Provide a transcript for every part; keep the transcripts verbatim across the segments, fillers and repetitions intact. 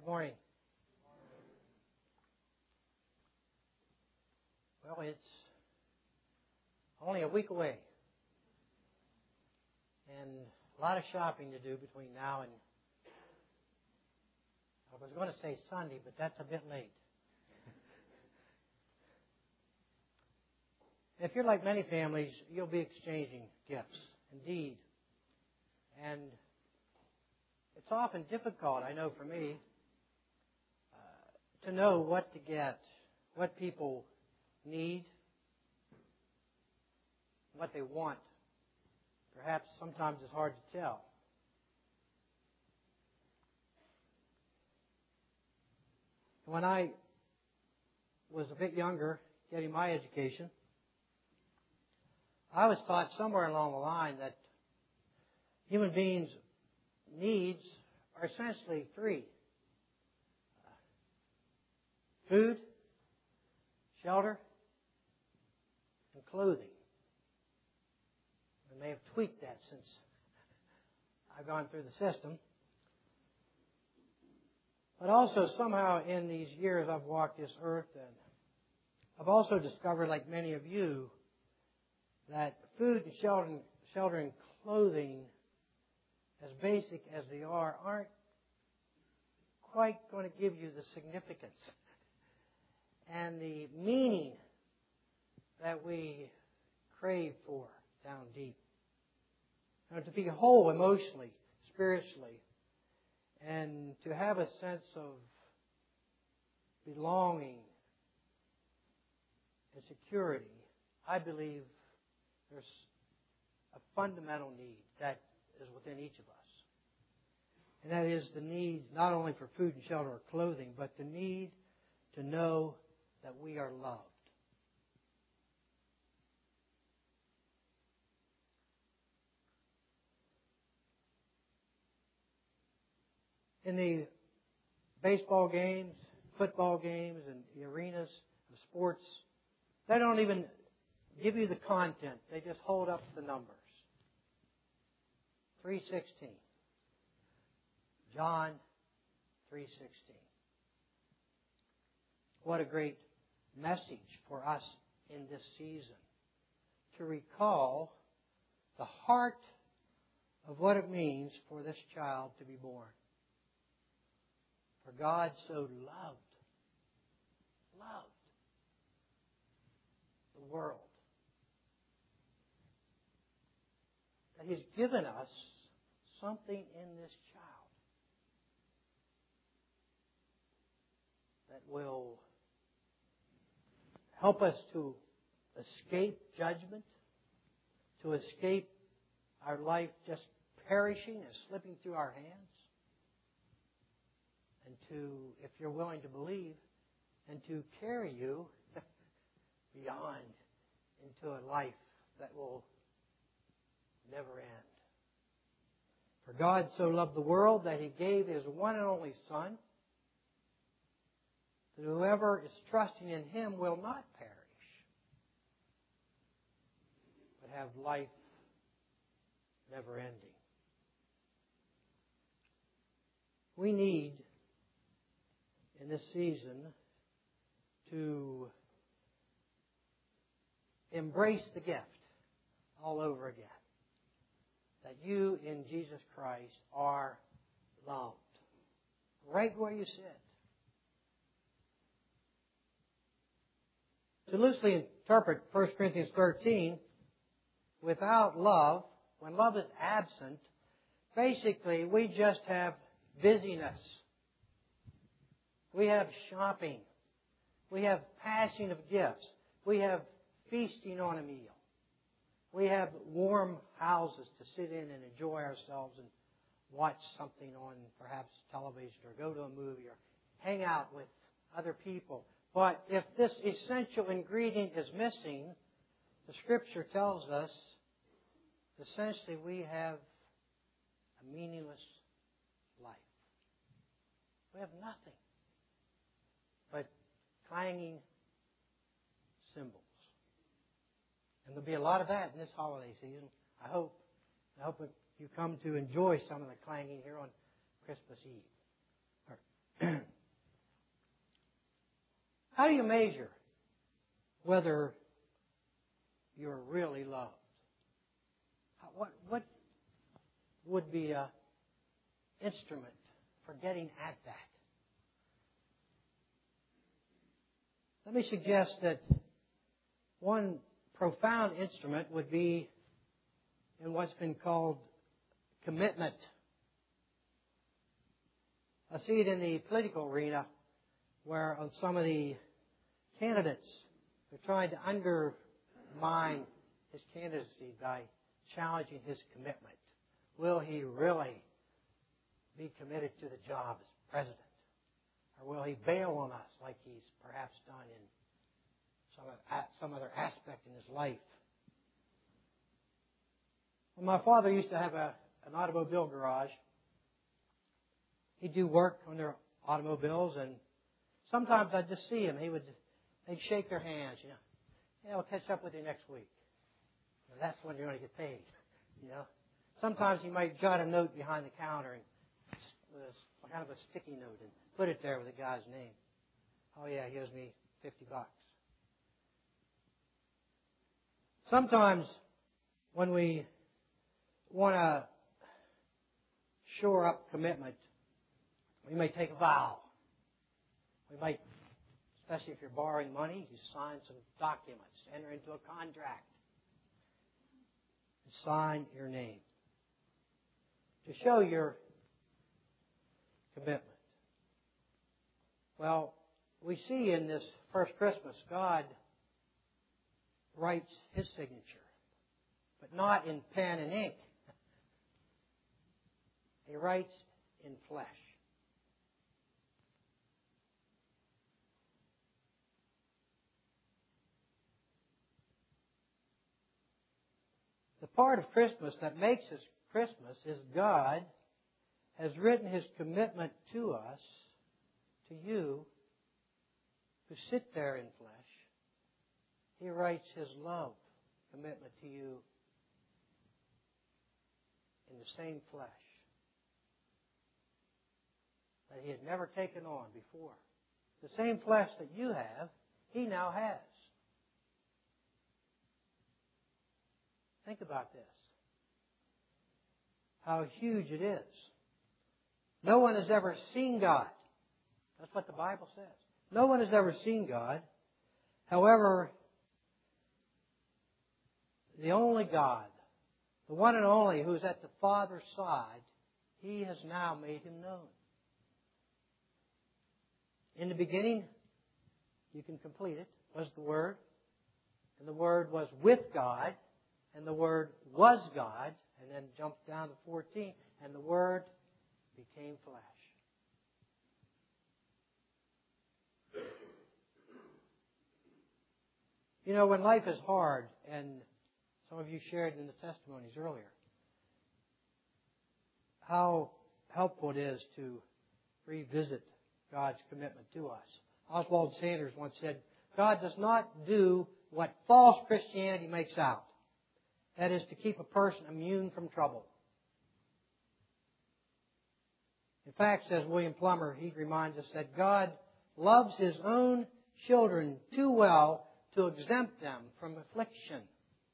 Good morning. Well, it's only a week away, and a lot of shopping to do between now and, I was going to say Sunday, but that's a bit late. If you're like many families, you'll be exchanging gifts, indeed. And it's often difficult, I know for me, uh, to know what to get, what people need, what they want. Perhaps sometimes it's hard to tell. When I was a bit younger, getting my education, I was taught somewhere along the line that human beings' needs are essentially three: food, shelter, and clothing. I may have tweaked that since I've gone through the system. But also somehow in these years I've walked this earth, and I've also discovered, like many of you, that food and shelter, shelter and clothing, as basic as they are, aren't quite going to give you the significance and the meaning that we crave for down deep. You know, to be whole emotionally, spiritually, and to have a sense of belonging and security, I believe there's a fundamental need that is within each of us. And that is the need not only for food and shelter or clothing, but the need to know that we are loved. In the baseball games, football games, and the arenas of sports, they don't even give you the content. They just hold up the numbers. three sixteen. John three sixteen. What a great message for us in this season, to recall the heart of what it means for this child to be born. For God so loved, loved the world, that He's given us something in this child that will help us to escape judgment, to escape our life just perishing and slipping through our hands, and to, if you're willing to believe, and to carry you beyond into a life that will never end. For God so loved the world that He gave His one and only Son, that whoever is trusting in Him will not perish, but have life never ending. We need, in this season, to embrace the gift all over again. That you in Jesus Christ are loved. Right where you sit. To loosely interpret First Corinthians thirteen, without love, when love is absent, basically we just have busyness. We have shopping. We have passing of gifts. We have feasting on a meal. We have warm houses to sit in and enjoy ourselves and watch something on perhaps television or go to a movie or hang out with other people. But if this essential ingredient is missing, the Scripture tells us essentially we have a meaningless life. We have nothing but clanging cymbals. And there'll be a lot of that in this holiday season. I hope. I hope you come to enjoy some of the clanging here on Christmas Eve. Or How do you measure whether you're really loved? What, what would be an instrument for getting at that? Let me suggest that one profound instrument would be in what's been called commitment. I see it in the political arena where on some of the candidates are trying to undermine his candidacy by challenging his commitment. Will he really be committed to the job as president? Or will he bail on us like he's perhaps done in some, some other aspect in his life? Well, my father used to have a, an automobile garage. He'd do work on their automobiles, and sometimes I'd just see him. He would, they'd shake their hands, you know. Yeah, we'll catch up with you next week. You know, that's when you're going to get paid, you know. Sometimes he might jot a note behind the counter and with a, kind of a sticky note and put it there with the guy's name. Oh yeah, he owes me fifty bucks. Sometimes when we want to shore up commitment, we may take a vow. We might, especially if you're borrowing money, you sign some documents, enter into a contract, and sign your name to show your commitment. Well, we see in this first Christmas, God writes His signature, but not in pen and ink. He writes in flesh. The part of Christmas that makes us Christmas is God has written His commitment to us, to you, who sit there in flesh. He writes His love commitment to you in the same flesh that He had never taken on before. The same flesh that you have, He now has. Think about this. How huge it is. No one has ever seen God. That's what the Bible says. No one has ever seen God. However, the only God, the one and only who is at the Father's side, He has now made Him known. In the beginning, you can complete it, was the Word. And the Word was with God. And the Word was God. And then jump down to fourteen. And the Word became flesh. You know, when life is hard, and some of you shared in the testimonies earlier, how helpful it is to revisit God's commitment to us. Oswald Sanders once said, God does not do what false Christianity makes out. That is to keep a person immune from trouble. In fact, says William Plummer, he reminds us that God loves His own children too well to exempt them from affliction.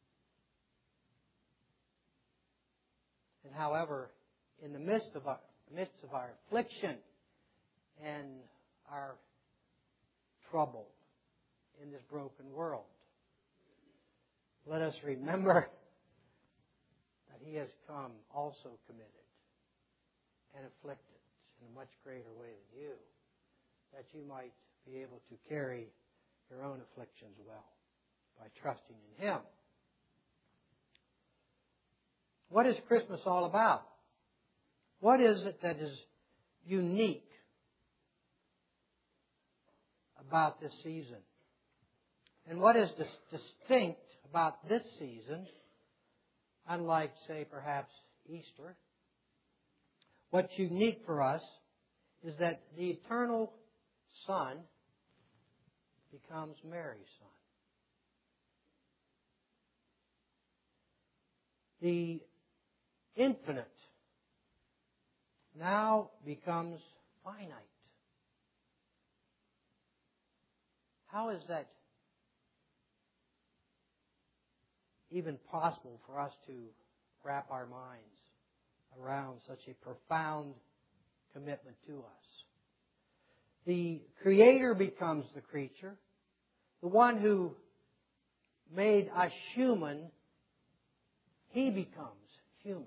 And however, in the midst of our, midst of our affliction and our trouble in this broken world, let us remember that He has come also committed and afflicted in a much greater way than you, that you might be able to carry your own afflictions well by trusting in Him. What is Christmas all about? What is it that is unique about this season? And what is dis- distinct about this season, unlike, say, perhaps Easter? What's unique for us is that the eternal Son becomes Mary's Son. The infinite now becomes finite. how is that even possible for us to wrap our minds around such a profound commitment to us? The Creator becomes the creature. The one who made us human, He becomes human.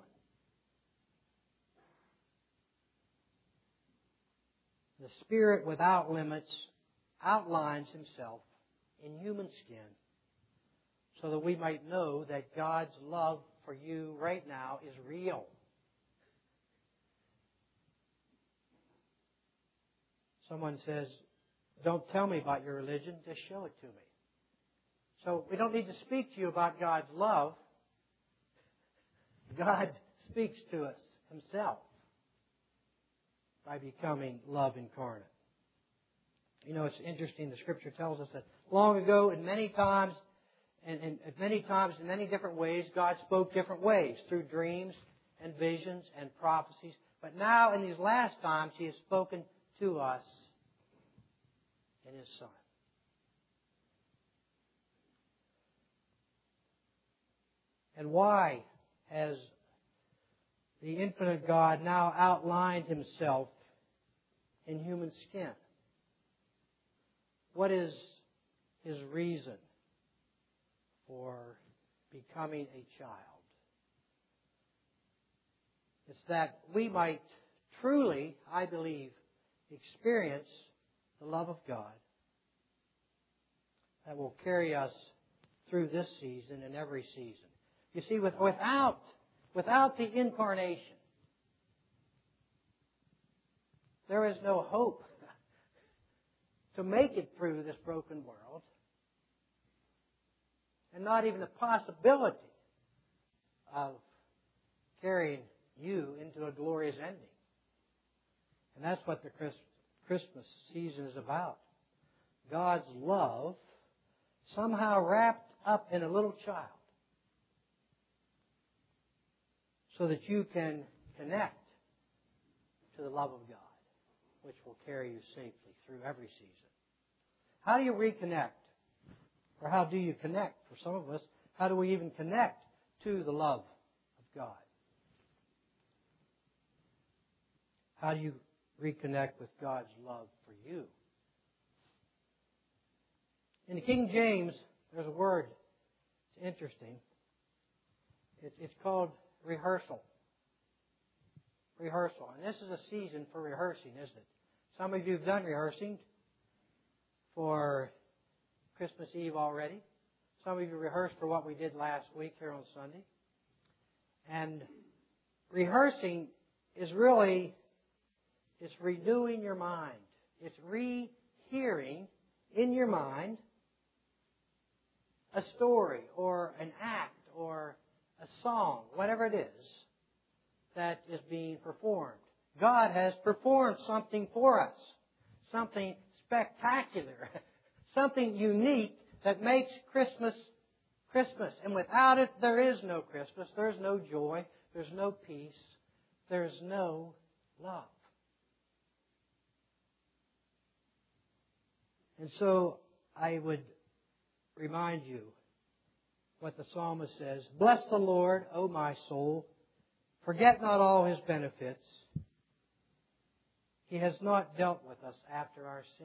The Spirit without limits outlines Himself in human skin so that we might know that God's love for you right now is real. Someone says, don't tell me about your religion, just show it to me. So we don't need to speak to you about God's love. God speaks to us Himself by becoming love incarnate. You know, it's interesting, the Scripture tells us that long ago and many times, and, and at many times in many different ways, God spoke different ways, through dreams and visions and prophecies. But now, in these last times, He has spoken to us in His Son. And why has the infinite God now outlined Himself in human skin? What is His reason for becoming a child? It's that we might truly, I believe, experience the love of God that will carry us through this season and every season. You see, with, without, without the incarnation, there is no hope to make it through this broken world, and not even a possibility of carrying you into a glorious ending. And that's what the Christmas season is about. God's love somehow wrapped up in a little child so that you can connect to the love of God, which will carry you safely through every season. How do you reconnect? Or how do you connect? For some of us, how do we even connect to the love of God? How do you reconnect with God's love for you? In the King James, there's a word. It's interesting. It's called rehearsal. Rehearsal. And this is a season for rehearsing, isn't it? Some of you have done rehearsing for Christmas Eve already. Some of you rehearsed for what we did last week here on Sunday. And rehearsing is really, it's renewing your mind. It's rehearing in your mind a story or an act or a song, whatever it is that is being performed. God has performed something for us, something spectacular, something unique that makes Christmas Christmas. And without it, there is no Christmas. There's no joy. There's no peace. There's no love. And so I would remind you what the psalmist says. Bless the Lord, O my soul. Forget not all His benefits. He has not dealt with us after our sins.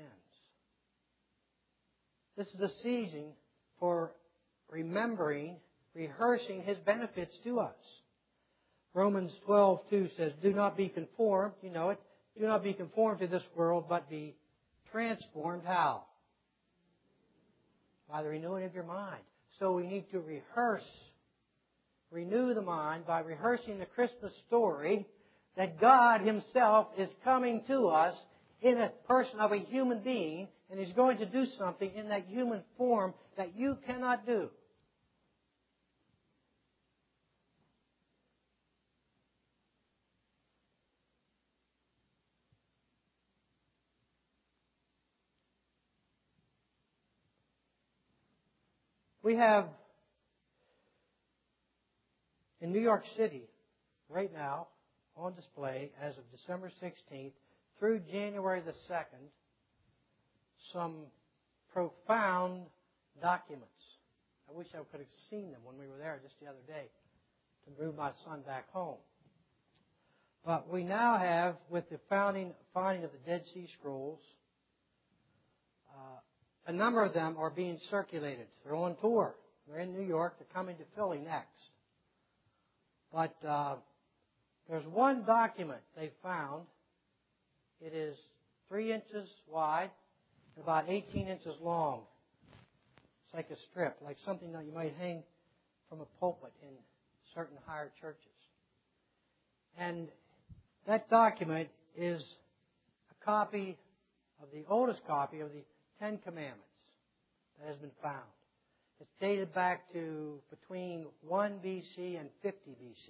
This is a season for remembering, rehearsing His benefits to us. Romans twelve two says, do not be conformed, you know it, do not be conformed to this world, but be transformed how? By the renewing of your mind. So we need to rehearse, renew the mind by rehearsing the Christmas story that God Himself is coming to us in a person of a human being, and He's going to do something in that human form that you cannot do. We have in New York City right now on display as of December sixteenth through January the second some profound documents. I wish I could have seen them when we were there just the other day to move my son back home. But we now have, with the founding, finding of the Dead Sea Scrolls, uh, a number of them are being circulated. They're on tour. They're in New York. They're coming to Philly next. But uh, there's one document they found. It is three inches wide and about eighteen inches long. It's like a strip, like something that you might hang from a pulpit in certain higher churches. And that document is a copy of the oldest copy of the Ten Commandments that has been found. It's dated back to between one B C and fifty B C.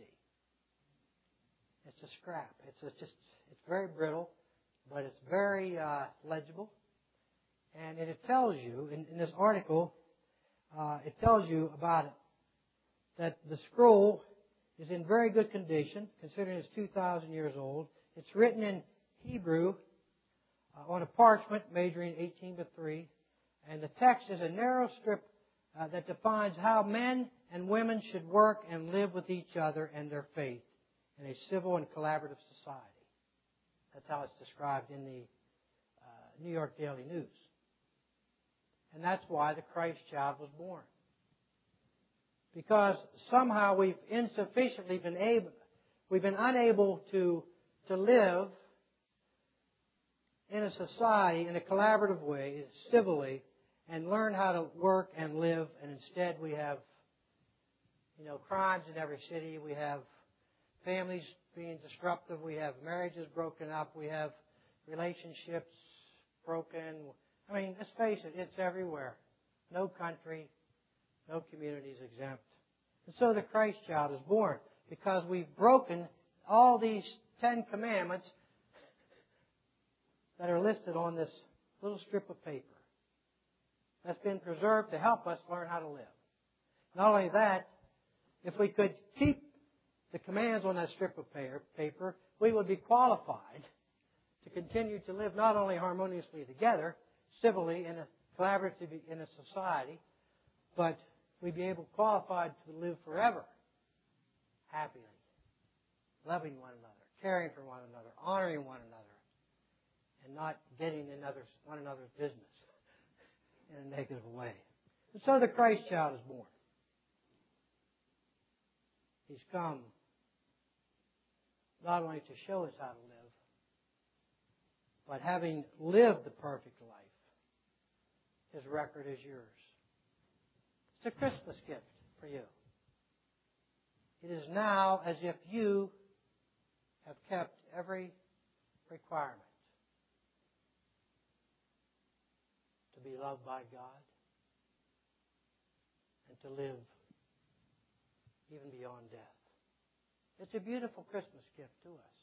It's a scrap. It's a, just it's very brittle, but it's very uh, legible. And it tells you, in, in this article, uh, it tells you about it, that the scroll is in very good condition, considering it's two thousand years old. It's written in Hebrew uh, on a parchment measuring eighteen by three. And the text is a narrow strip uh, that defines how men and women should work and live with each other and their faith in a civil and collaborative society. That's how it's described in the uh, New York Daily News. And that's why the Christ child was born. Because somehow we've insufficiently been able, we've been unable to, to live in a society in a collaborative way, civilly, and learn how to work and live. And instead we have, you know, crimes in every city. We have families being disruptive. We have marriages broken up. We have relationships broken. I mean, let's face it, it's everywhere. No country, no community is exempt. And so the Christ child is born because we've broken all these Ten Commandments that are listed on this little strip of paper that's been preserved to help us learn how to live. Not only that, if we could keep the commands on that strip of paper, we would be qualified to continue to live not only harmoniously together, civilly in a collaborative in a society, but we'd be able qualified to live forever, happily, loving one another, caring for one another, honoring one another, and not getting in others, one another's business in a negative way. And so the Christ child is born. He's come not only to show us how to live, but having lived the perfect life, his record is yours. It's a Christmas gift for you. It is now as if you have kept every requirement to be loved by God and to live even beyond death. It's a beautiful Christmas gift to us.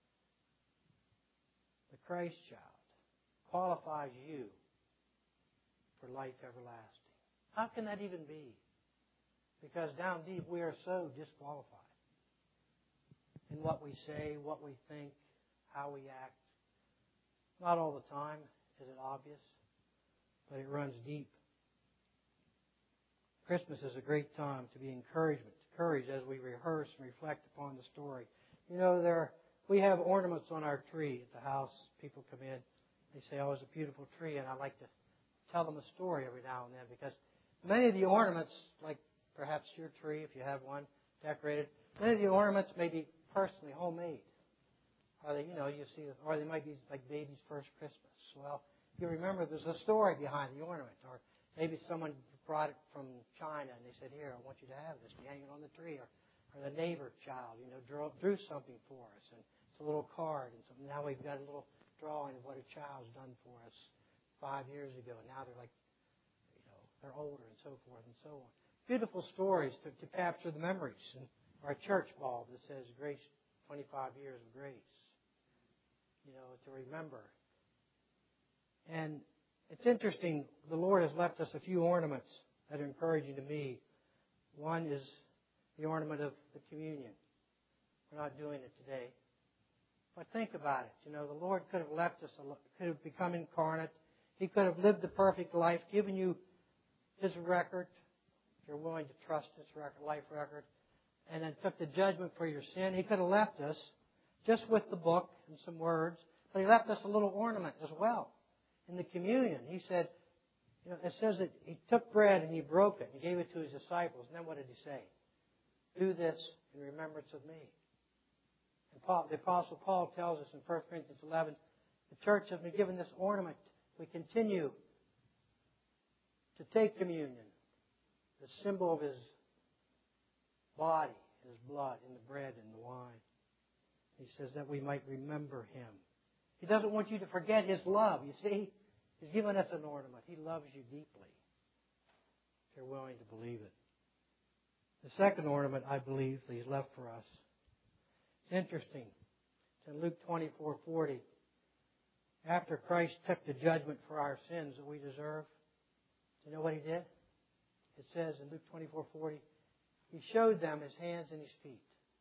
The Christ child qualifies you for life everlasting. How can that even be? Because down deep we are so disqualified in what we say, what we think, how we act. Not all the time is it obvious, but it runs deep. Christmas is a great time to be encouragement, courage as we rehearse and reflect upon the story. You know, there we have ornaments on our tree at the house. People come in, they say, "Oh, it's a beautiful tree," and I like to tell them a story every now and then because many of the ornaments, like perhaps your tree, if you have one decorated, many of the ornaments may be personally homemade, or they, you know, you see, or they might be like baby's first Christmas. Well, you remember there's a story behind the ornament, or maybe someone brought it from China and they said, "Here, I want you to have this. Be hanging on the tree." Or, or the neighbor child, you know, drew, drew something for us, and it's a little card, and so now we've got a little drawing of what a child's done for us five years ago, and now they're like, you know, they're older and so forth and so on. Beautiful stories to, to capture the memories. And our church bulb that says Grace, twenty-five years of grace, you know, to remember. And it's interesting, the Lord has left us a few ornaments that are encouraging to me. One is the ornament of the communion. We're not doing it today. But think about it. You know, the Lord could have left us, could have become incarnate He could have lived the perfect life, given you His record, if you're willing to trust His record, life record, and then took the judgment for your sin. He could have left us just with the book and some words, but He left us a little ornament as well. In the communion, He said, you know, it says that He took bread and He broke it and gave it to His disciples. And then what did He say? Do this in remembrance of me. And Paul, the Apostle Paul tells us in First Corinthians eleven, the church has been given this ornament. We continue to take communion, the symbol of His body, His blood, in the bread and the wine. He says that we might remember Him. He doesn't want you to forget His love. You see, He's given us an ornament. He loves you deeply, if you're willing to believe it. The second ornament, I believe, that He's left for us. It's interesting. It's in Luke twenty-four forty. After Christ took the judgment for our sins that we deserve, do you know what He did? It says in Luke twenty-four forty, He showed them His hands and His feet.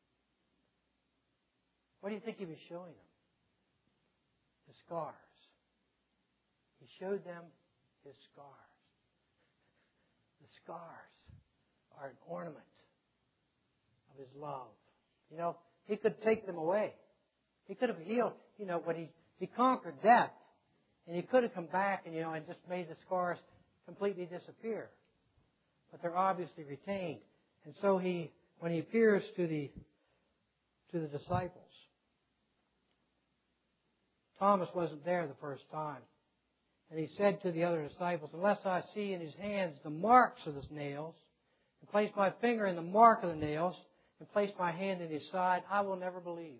What do you think He was showing them? The scars. He showed them His scars. The scars are an ornament of His love. You know, He could take them away. He could have healed, you know, when He, he conquered death. And He could have come back and, you know, and just made the scars completely disappear. But they're obviously retained. And so He, when He appears to the, to the disciples, Thomas wasn't there the first time. And He said to the other disciples, unless I see in His hands the marks of the nails, and place my finger in the mark of the nails, and place my hand in His side, I will never believe.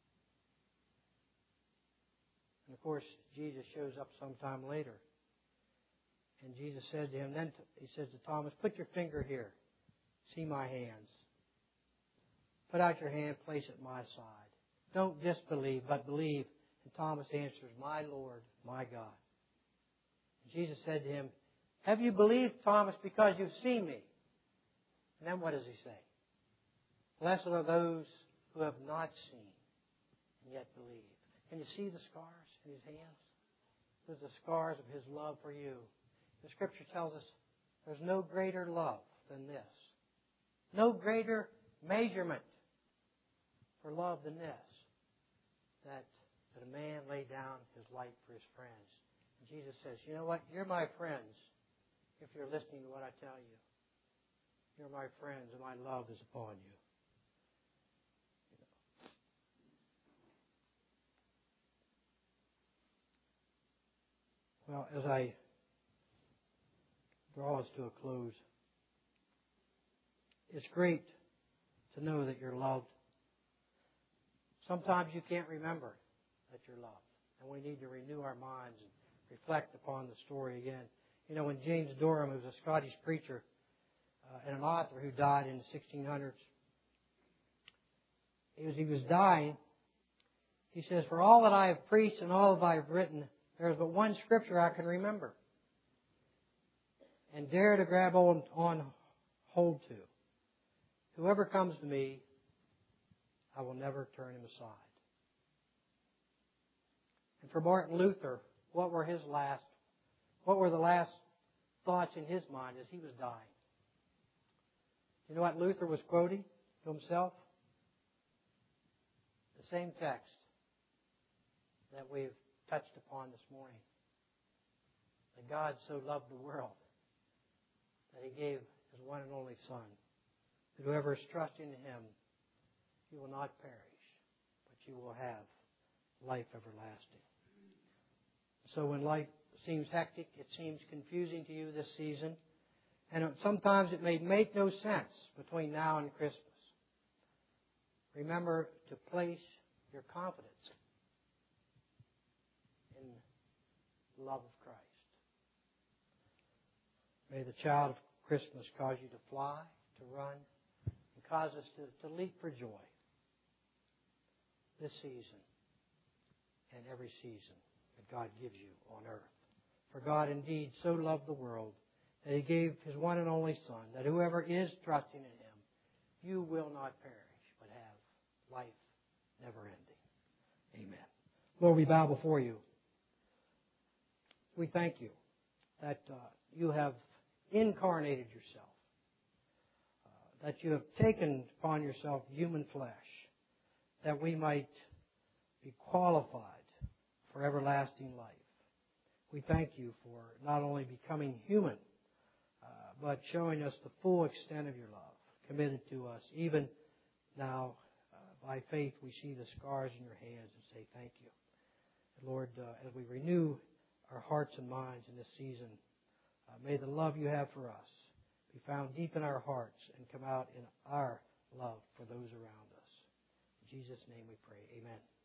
And of course, Jesus shows up sometime later. And Jesus said to him, then He says to Thomas, put your finger here. See my hands. Put out your hand, place it at my side. Don't disbelieve, but believe. And Thomas answers, my Lord, my God. And Jesus said to him, have you believed, Thomas, because you've seen me? And then what does He say? Blessed are those who have not seen and yet believe. Can you see the scars in His hands? Those are the scars of His love for you. The Scripture tells us there's no greater love than this. No greater measurement for love than this. That, that a man lay down his life for his friends. And Jesus says, you know what? You're my friends if you're listening to what I tell you. You're my friends and my love is upon you. Well, as I draw us to a close, it's great to know that you're loved. Sometimes you can't remember that you're loved. And we need to renew our minds and reflect upon the story again. You know, when James Durham, who was a Scottish preacher uh, and an author who died in the sixteen hundreds, as he was dying, he says, for all that I have preached and all that I have written, there is but one Scripture I can remember and dare to grab on, on hold to. Whoever comes to me, I will never turn him aside. And for Martin Luther, what were his last, what were the last thoughts in his mind as he was dying? You know what Luther was quoting to himself? The same text that we've touched upon this morning. That God so loved the world that He gave His one and only Son. That whoever is trusting in Him, you will not perish, but you will have life everlasting. So when life seems hectic, it seems confusing to you this season, and sometimes it may make no sense between now and Christmas, remember to place your confidence in the love of Christ. May the child of Christmas cause you to fly, to run, and cause us to, to leap for joy this season and every season that God gives you on earth. For God indeed so loved the world that He gave His one and only Son, that whoever is trusting in Him, you will not perish, but have life never ending. Amen. Lord, we bow before you. we thank you that uh, you have incarnated yourself, uh, that you have taken upon yourself human flesh, that we might be qualified for everlasting life. We thank you for not only becoming human, uh, but showing us the full extent of your love, committed to us. Even now, uh, by faith, we see the scars in your hands and say thank you. And Lord, uh, as we renew our hearts and minds in this season, uh, may the love you have for us be found deep in our hearts and come out in our love for those around us. In Jesus' name we pray. Amen.